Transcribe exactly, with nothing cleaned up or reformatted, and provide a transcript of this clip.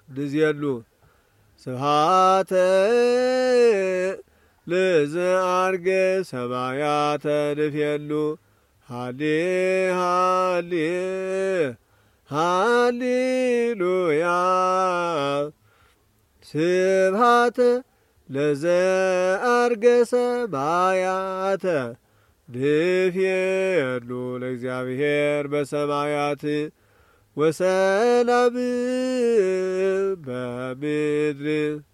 ንዜሉ ስብሃተ ለዘአርገ ሰማያተ ንፌሉ ሃሌ ሃሌ ሃሌሉያ ስብሃተ ለዘአርገ ሰማያተ ንፌሉ ለእግዚአብሔር በሰማያት ወሰላም በምድር